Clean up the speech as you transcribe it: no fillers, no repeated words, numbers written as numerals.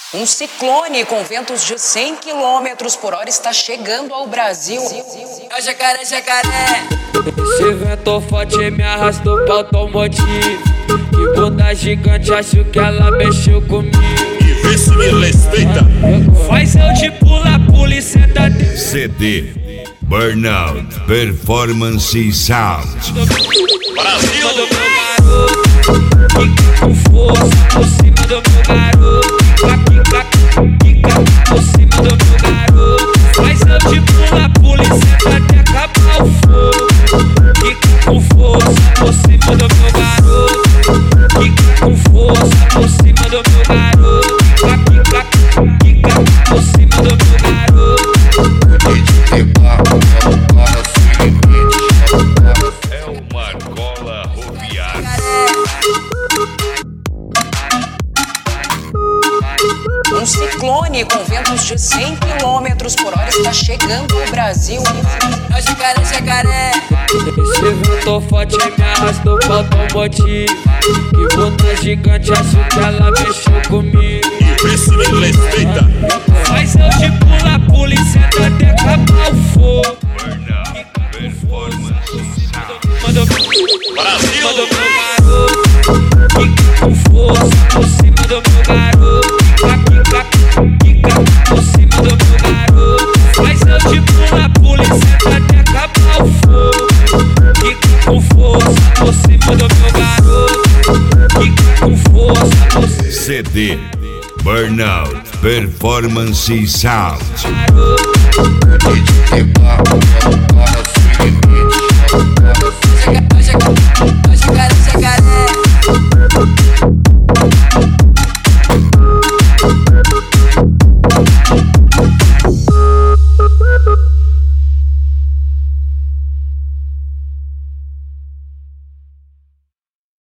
Um ciclone com ventos de 100 km por hora está chegando ao Brasil. É jacaré, jacaré. Esse vento forte me arrastou pro automotivo. Que bunda gigante, acho que ela mexeu comigo. E vê se me respeita. Faz eu de pula e senta dentro. CD Burnout Performance Sound. Brasil! Quica com força por cima do meu garoto. Quica por cima do meu garoto. Faz eu de pula e senta até acabar o fogo. Quica com força por cima do meu garoto. Quica com força por cima do meu garoto. Quica por cima do meu garoto. É uma cola roviária. Um ciclone com ventos de 100 km por hora está chegando ao Brasil. É jacaré, jacaré. Esse vento forte me arrastou pro automotivo. Que bunda gigante, acho que ela mexeu comigo. E vê se me respeita. Faz eu de pula e senta até acabar o fogo. Burnout Performance Sound. Manda Brasil! meu garoto. Quica com força por cima do meu garoto. Quica por cima do meu garoto. Faz eu de pula e senta até acabar o fogo. Quica com força por cima do meu garoto. Quica com força por cima CD Burnout Performance Sound. do meu garoto.